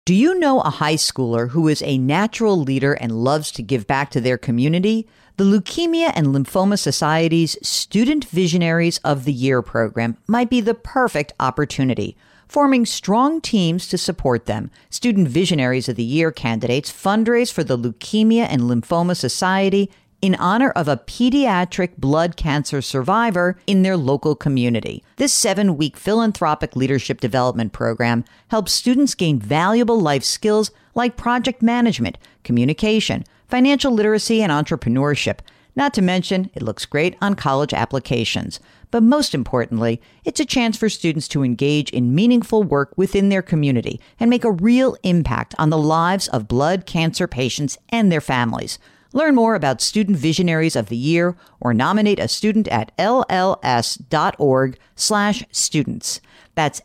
Do you know a high schooler who is a natural leader and loves to give back to their community? The Leukemia and Lymphoma Society's Student Visionaries of the Year program might be the perfect opportunity. Forming strong teams to support them, Student Visionaries of the Year candidates fundraise for the Leukemia and Lymphoma Society in honor of a pediatric blood cancer survivor in their local community. This 7-week philanthropic leadership development program helps students gain valuable life skills like project management, communication, financial literacy, and entrepreneurship. Not to mention, it looks great on college applications. But most importantly, it's a chance for students to engage in meaningful work within their community and make a real impact on the lives of blood cancer patients and their families. Learn more about Student Visionaries of the Year or nominate a student at lls.org/students. That's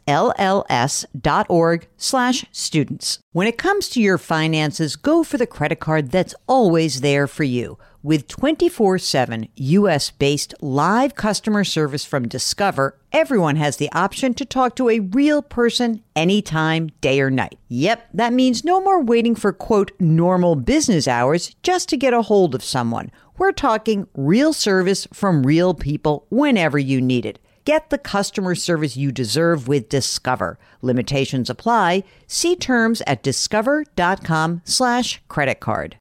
lls.org/students. When it comes to your finances, go for the credit card that's always there for you. With 24/7 U.S.-based live customer service from Discover, everyone has the option to talk to a real person anytime, day or night. Yep, that means no more waiting for, quote, normal business hours just to get a hold of someone. We're talking real service from real people whenever you need it. Get the customer service you deserve with Discover. Limitations apply. See terms at discover.com/creditcard.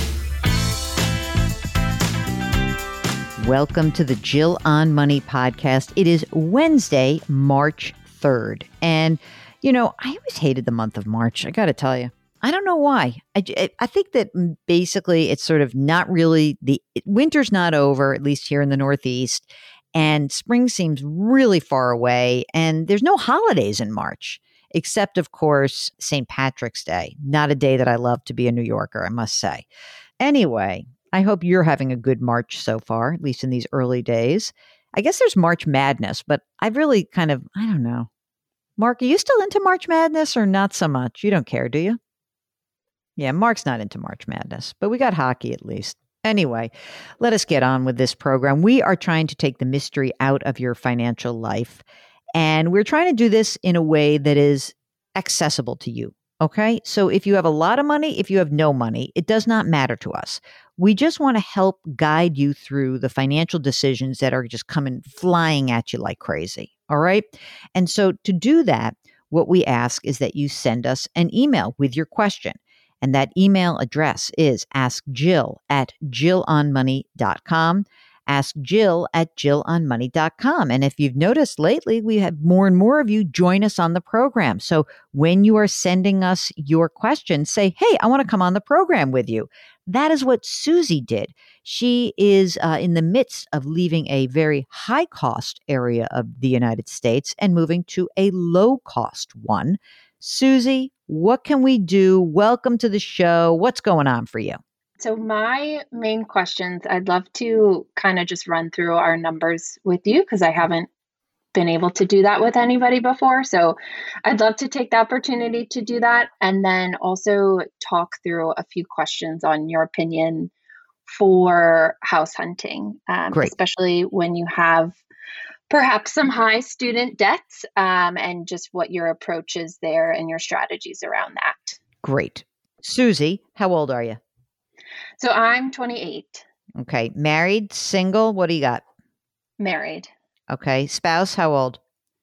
Welcome to the Jill on Money podcast. It is Wednesday, March 3rd. And, you know, I always hated the month of March. I got to tell you. I don't know why. I think that basically it's sort of not really winter's not over, at least here in the Northeast. And spring seems really far away. And there's no holidays in March, except, of course, St. Patrick's Day. Not a day that I love to be a New Yorker, I must say. Anyway, I hope you're having a good March so far, at least in these early days. I guess there's March Madness, but I've really I don't know. Mark, are you still into March Madness or not so much? You don't care, do you? Yeah, Mark's not into March Madness, but we got hockey at least. Anyway, let us get on with this program. We are trying to take the mystery out of your financial life, and we're trying to do this in a way that is accessible to you. Okay, so if you have a lot of money, if you have no money, it does not matter to us. We just want to help guide you through the financial decisions that are just coming flying at you like crazy. All right. And so to do that, what we ask is that you send us an email with your question. And that email address is askjill@jillonmoney.com. AskJill@jillonmoney.com. And if you've noticed lately, we have more and more of you join us on the program. So when you are sending us your questions, say, hey, I want to come on the program with you. That is what Susie did. She is in the midst of leaving a very high cost area of the United States and moving to a low cost one. Susie, what can we do? Welcome to the show. What's going on for you? So my main questions, I'd love to kind of just run through our numbers with you because I haven't been able to do that with anybody before. So I'd love to take the opportunity to do that and then also talk through a few questions on your opinion for house hunting, especially when you have perhaps some high student debts and just what your approach is there and your strategies around that. Great. Susie, how old are you? So I'm 28. Okay. Married, single? What do you got? Married. Okay. Spouse, how old?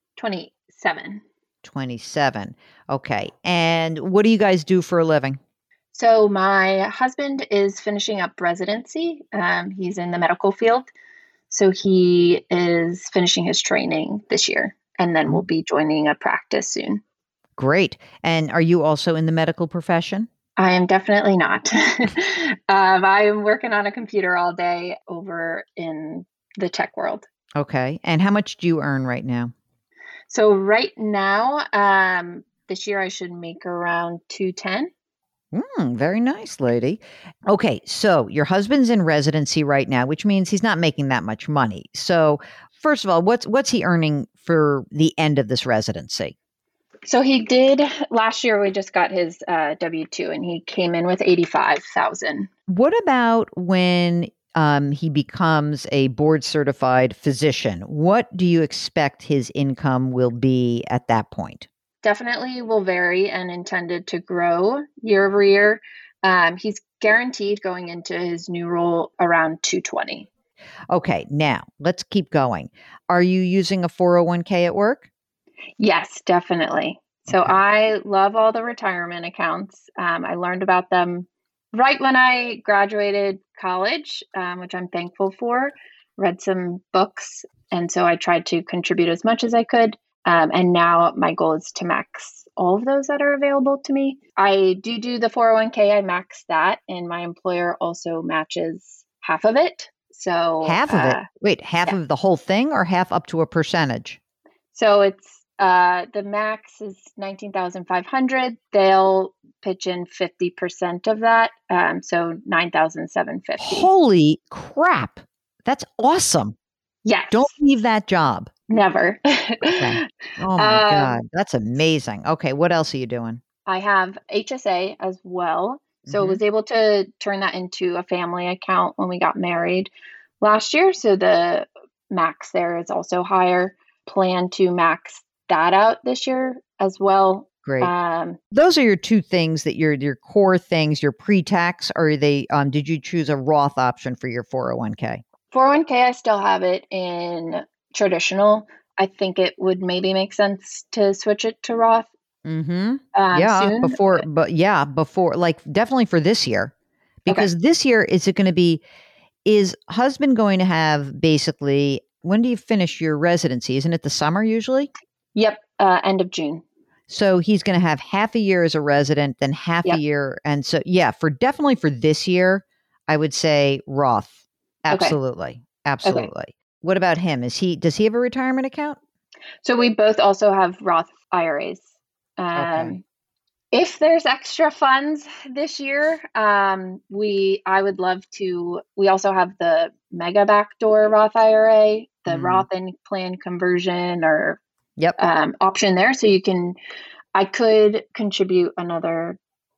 27. 27. Okay. And what do you guys do for a living? So my husband is finishing up residency. He's in the medical field. So he is finishing his training this year and then will be joining a practice soon. Great. And are you also in the medical profession? I am definitely not. I am working on a computer all day over in the tech world. Okay. And how much do you earn right now? So right now, this year I should make around $210,000. Very nice, lady. Okay. So your husband's in residency right now, which means he's not making that much money. So first of all, what's he earning for the end of this residency? So he did last year. We just got his W-2 and he came in with $85,000. What about when he becomes a board certified physician? What do you expect his income will be at that point? definitely will vary and intended to grow year over year. He's guaranteed going into his new role around 220. Okay, now let's keep going. Are you using a 401k at work? Yes, definitely. So Okay. I love all the retirement accounts. I learned about them right when I graduated college, which I'm thankful for. Read some books, and so I tried to contribute as much as I could. And now my goal is to max all of those that are available to me. I do the 401k. I max that, and my employer also matches half of it. So Half of it? Wait, half yeah. of the whole thing or half up to a percentage? So it's the max is 19,500. They'll pitch in 50% of that. So 9,750. Holy crap. That's awesome. Yes. Don't leave that job. Never. Okay. Oh my God. That's amazing. Okay. What else are you doing? I have HSA as well. So I Mhm. was able to turn that into a family account when we got married last year. So the max there is also higher. Plan to max that out this year as well. Great. Those are your two things that your core things, your pre-tax, or are they did you choose a Roth option for your 401k? 401k, I still have it in traditional. I think it would maybe make sense to switch it to Roth Yeah, soon. before, like definitely for this year. Okay. Because this year is husband going to have basically, when do you finish your residency? Isn't it the summer usually? Yep. End of June. So he's going to have half a year as a resident, then half a Yep. year. And so, yeah, definitely for this year, I would say Roth. Absolutely. Absolutely. Okay. What about him? Does he have a retirement account? So we both also have Roth IRAs. Okay. If there's extra funds this year, I would love to. We also have the mega backdoor Roth IRA, the Roth in plan conversion or Yep. option there. So I could contribute another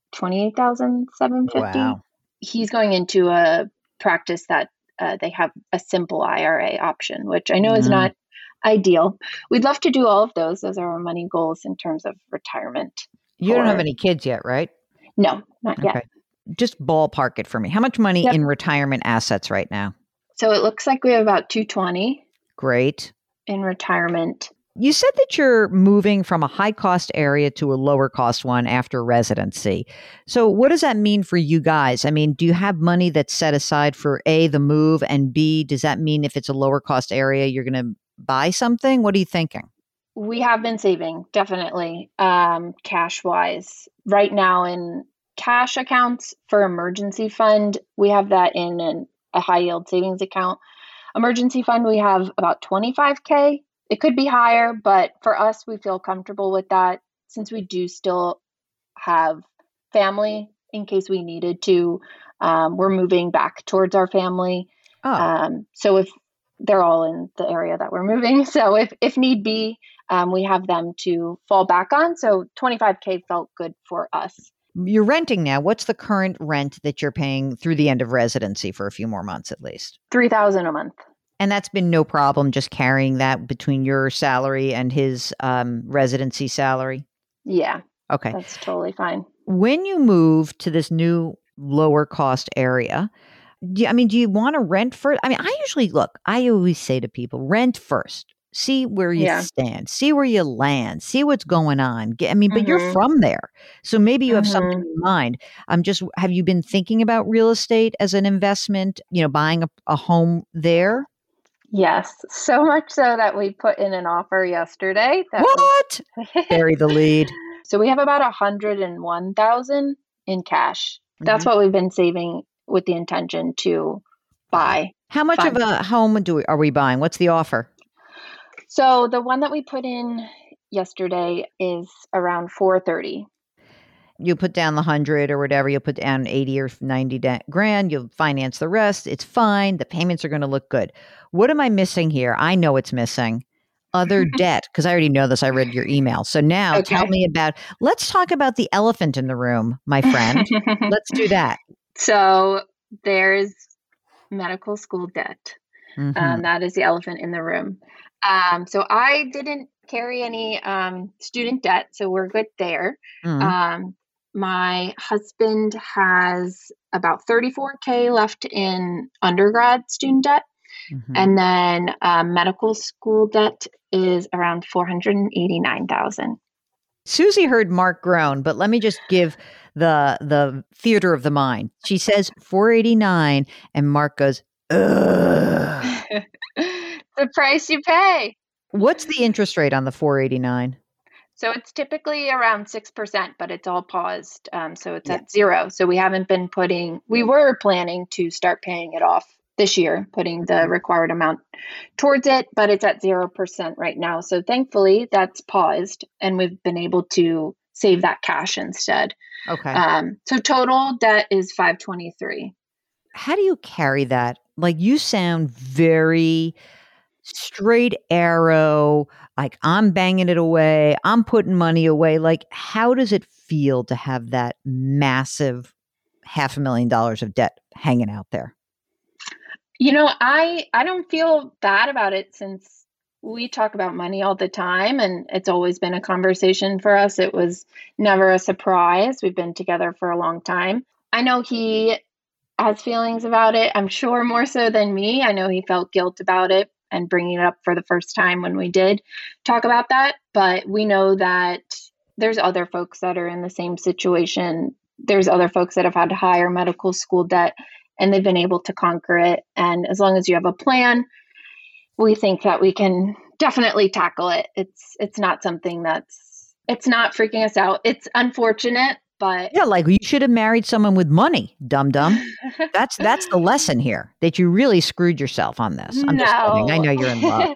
28,750. Wow. He's going into a practice that they have a simple IRA option, which I know is not ideal. We'd love to do all of those. Those are our money goals in terms of retirement. You don't have any kids yet, right? No, not yet. Okay. Just ballpark it for me. How much money Yep. in retirement assets right now? So it looks like we have about 220 Great. in retirement. You said that you're moving from a high cost area to a lower cost one after residency. So what does that mean for you guys? I mean, do you have money that's set aside for A, the move, and B, does that mean if it's a lower cost area, you're going to buy something? What are you thinking? We have been saving, definitely, cash wise. Right now in cash accounts for emergency fund, we have that in a high yield savings account. Emergency fund, we have about 25K. It could be higher, but for us, we feel comfortable with that since we do still have family in case we needed to. We're moving back towards our family. So if they're all in the area that we're moving. So if need be, we have them to fall back on. So 25K felt good for us. You're renting now. What's the current rent that you're paying through the end of residency for a few more months at least? $3,000 a month. And that's been no problem, just carrying that between your salary and his residency salary? Yeah. Okay. That's totally fine. When you move to this new lower cost area, do you want to rent first? I mean, I always say to people, rent first. See where you stand, see where you land, see what's going on. But you're from there. So maybe you have something in mind. Have you been thinking about real estate as an investment, buying a home there? Yes. So much so that we put in an offer yesterday. Bury the lead. So we have about 101,000 in cash. That's what we've been saving with the intention to buy. How much of a home are we buying? What's the offer? So the one that we put in yesterday is around 430. You put down the 100 or whatever, you'll put down 80 or 90 grand, you'll finance the rest. It's fine. The payments are going to look good. What am I missing here? I know it's missing. Other debt, because I already know this. I read your email. So now tell me let's talk about the elephant in the room, my friend. Let's do that. So there's medical school debt. That is the elephant in the room. So I didn't carry any student debt, so we're good there. Mm, Um, my husband has about 34K left in undergrad student debt, mhm. and then medical school debt is around 489,000. Susie heard Mark groan, but let me just give the theater of the mind. She says 489, and Mark goes, ugh. The price you pay. What's the interest rate on the 489? So it's typically around 6%, but it's all paused. So it's Yeah. at zero. So we were planning to start paying it off this year, putting the required amount towards it, but it's at 0% right now. So thankfully that's paused and we've been able to save that cash instead. Okay. So total debt is 523. How do you carry that? Like, you sound very straight arrow, like, I'm banging it away, I'm putting money away. Like, how does it feel to have that massive $500,000 of debt hanging out there? I don't feel bad about it since we talk about money all the time and it's always been a conversation for us. It was never a surprise. We've been together for a long time. I know he has feelings about it. I'm sure more so than me. I know he felt guilt about it and bringing it up for the first time when we did talk about that, but we know that there's other folks that are in the same situation. There's other folks that have had higher medical school debt and they've been able to conquer it. And as long as you have a plan, we think that we can definitely tackle it. It's not something it's not freaking us out. It's unfortunate, but Yeah, like, you should have married someone with money, dum dum. That's the lesson here, that you really screwed yourself on this. I'm just kidding. I no. know you're in love.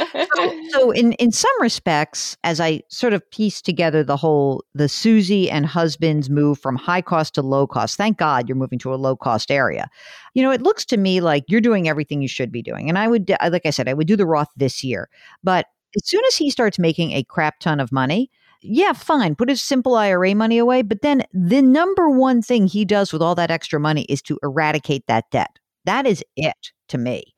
So in some respects, as I sort of piece together the Susie and husband's move from high cost to low cost, thank God you're moving to a low cost area. It looks to me like you're doing everything you should be doing. And like I said, I would do the Roth this year. But as soon as he starts making a crap ton of money, yeah, fine, put his simple IRA money away. But then the number one thing he does with all that extra money is to eradicate that debt. That is it to me.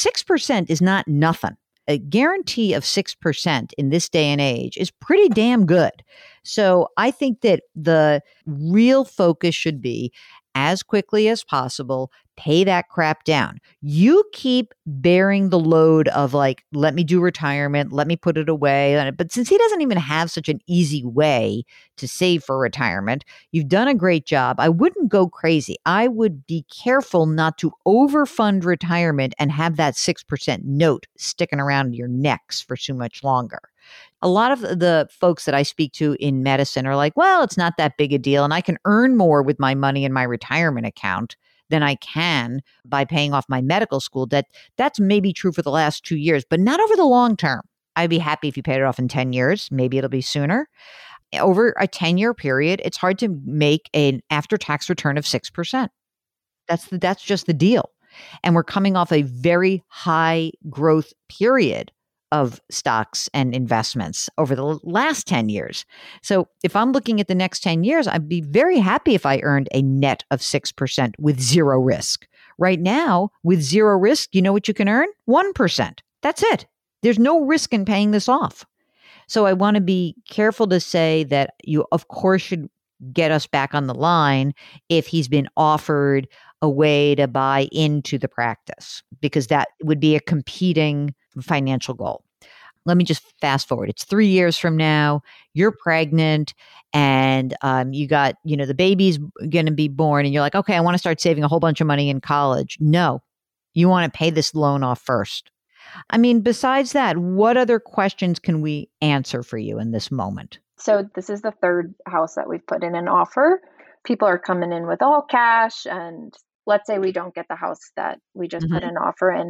6% is not nothing. A guarantee of 6% in this day and age is pretty damn good. So I think that the real focus should be, as quickly as possible, pay that crap down. You keep bearing the load of, like, let me do retirement, let me put it away. But since he doesn't even have such an easy way to save for retirement, you've done a great job. I wouldn't go crazy. I would be careful not to overfund retirement and have that 6% note sticking around your necks for too much longer. A lot of the folks that I speak to in medicine are like, well, it's not that big a deal, and I can earn more with my money in my retirement account than I can by paying off my medical school debt. That's maybe true for the last 2 years, but not over the long term. I'd be happy if you paid it off in 10 years. Maybe it'll be sooner. Over a 10-year period, it's hard to make an after-tax return of 6%. That's just the deal. And we're coming off a very high growth period of stocks and investments over the last 10 years. So if I'm looking at the next 10 years, I'd be very happy if I earned a net of 6% with zero risk. Right now, with zero risk, you know what you can earn? 1%. That's it. There's no risk in paying this off. So I want to be careful to say that you, of course, should get us back on the line if he's been offered a way to buy into the practice, because that would be a competing financial goal. Let me just fast forward. It's 3 years from now. You're pregnant, and you got, the baby's going to be born, and you're like, okay, I want to start saving a whole bunch of money in college. No, you want to pay this loan off first. I mean, besides that, what other questions can we answer for you in this moment? So this is the third house that we've put in an offer. People are coming in with all cash, and let's say we don't get the house that we just put an offer in.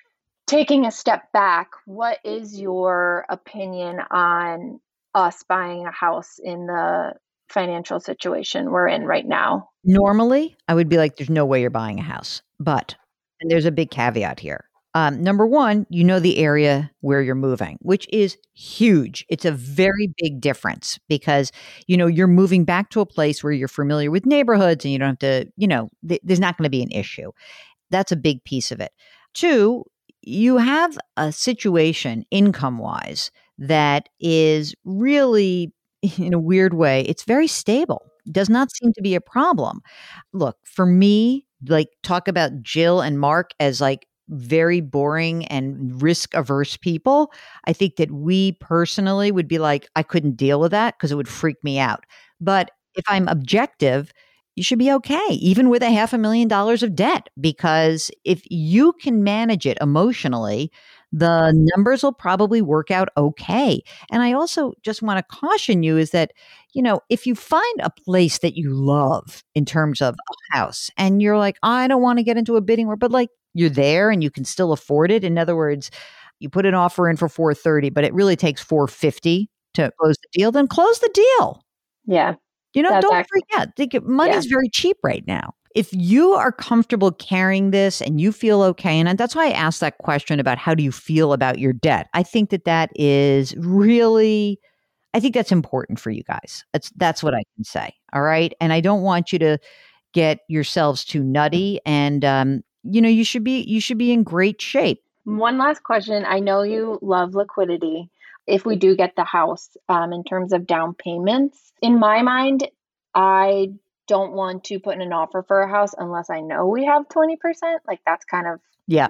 Taking a step back, what is your opinion on us buying a house in the financial situation we're in right now? Normally, I would be like, there's no way you're buying a house. But, and there's a big caveat here. Number one, you know the area where you're moving, which is huge. It's a very big difference because, you're moving back to a place where you're familiar with neighborhoods and you don't have to, there's not going to be an issue. That's a big piece of it. Two, you have a situation income-wise that is really, in a weird way, it's very stable. Does not seem to be a problem. Look, for me, like talk about Jill and Mark as like very boring and risk averse people. I think that we personally would be like, I couldn't deal with that because it would freak me out. But if I'm objective, you should be okay, even with $500,000 of debt, because if you can manage it emotionally, the numbers will probably work out okay. And I also just want to caution you is that, if you find a place that you love in terms of a house and you're like, I don't want to get into a bidding war, but like you're there and you can still afford it. In other words, you put an offer in for 430, but it really takes 450 to close the deal, then close the deal. Yeah. Don't forget, money's very cheap right now. If you are comfortable carrying this and you feel okay, and that's why I asked that question about how do you feel about your debt. I think that is really, I think that's important for you guys. That's what I can say. All right. And I don't want you to get yourselves too nutty. And, you should be in great shape. One last question. I know you love liquidity. If we do get the house, in terms of down payments, in my mind, I don't want to put in an offer for a house unless I know we have 20%. Like that's kind of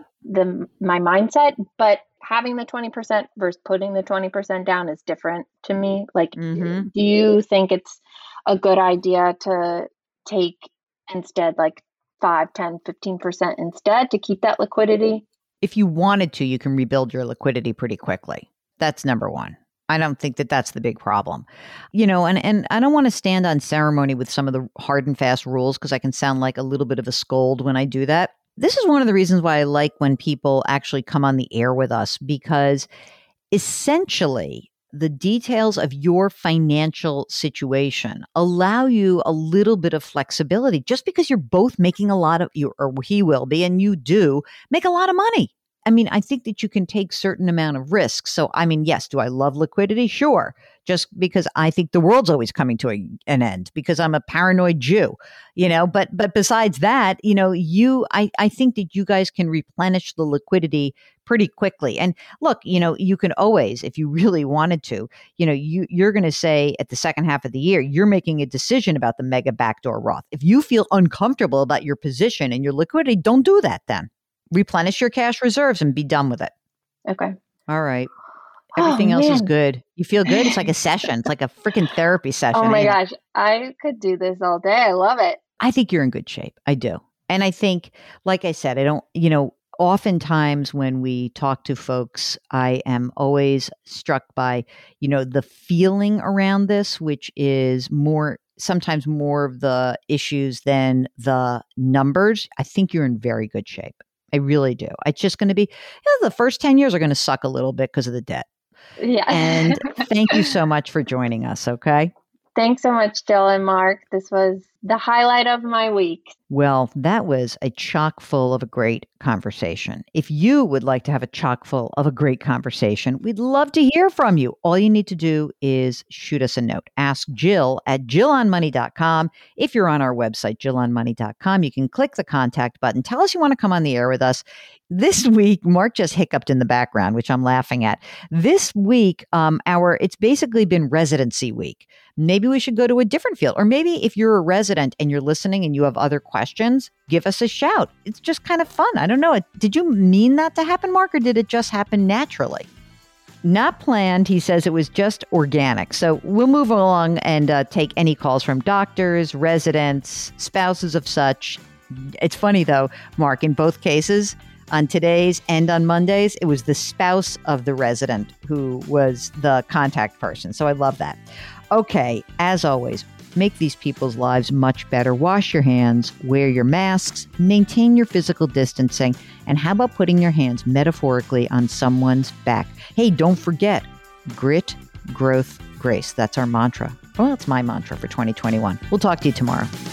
my mindset. But having the 20% versus putting the 20% down is different to me. Like, do you think it's a good idea to take instead like 5, 10, 15% instead to keep that liquidity? If you wanted to, you can rebuild your liquidity pretty quickly. That's number one. I don't think that that's the big problem. And I don't want to stand on ceremony with some of the hard and fast rules because I can sound like a little bit of a scold when I do that. This is one of the reasons why I like when people actually come on the air with us, because essentially the details of your financial situation allow you a little bit of flexibility just because you're both making a lot of, or he will be, and you do make a lot of money. I mean, I think that you can take certain amount of risks. So, I mean, yes, do I love liquidity? Sure. Just because I think the world's always coming to an end because I'm a paranoid Jew, but besides that, I think that you guys can replenish the liquidity pretty quickly. And look, you can always, if you really wanted to, you're going to say at the second half of the year, you're making a decision about the mega backdoor Roth. If you feel uncomfortable about your position and your liquidity, don't do that then. Replenish your cash reserves and be done with it. Okay. All right. Everything else is good. You feel good? It's like a session. It's like a freaking therapy session. Oh my gosh. I could do this all day. I love it. I think you're in good shape. I do. And I think, like I said, I don't, oftentimes when we talk to folks, I am always struck by, the feeling around this, which is sometimes more of the issues than the numbers. I think you're in very good shape. I really do. It's just going to be, the first 10 years are going to suck a little bit because of the debt. Yeah. And thank you so much for joining us. Okay. Thanks so much, Jill and Mark. This was the highlight of my week. Well, that was a chock full of a great conversation. If you would like to have a chock full of a great conversation, we'd love to hear from you. All you need to do is shoot us a note. Ask Jill at jillonmoney.com. If you're on our website, jillonmoney.com, you can click the contact button. Tell us you want to come on the air with us. This week, Mark just hiccuped in the background, which I'm laughing at. This week, it's basically been residency week. Maybe we should go to a different field. Or maybe if you're a resident and you're listening and you have other questions, give us a shout. It's just kind of fun. I don't know. Did you mean that to happen, Mark, or did it just happen naturally? Not planned. He says it was just organic. So we'll move along and take any calls from doctors, residents, spouses of such. It's funny, though, Mark, in both cases, on today's and on Mondays, it was the spouse of the resident who was the contact person. So I love that. Okay, as always, make these people's lives much better. Wash your hands, wear your masks, maintain your physical distancing, and how about putting your hands metaphorically on someone's back? Hey, don't forget, grit, growth, grace. That's our mantra. Well, it's my mantra for 2021. We'll talk to you tomorrow.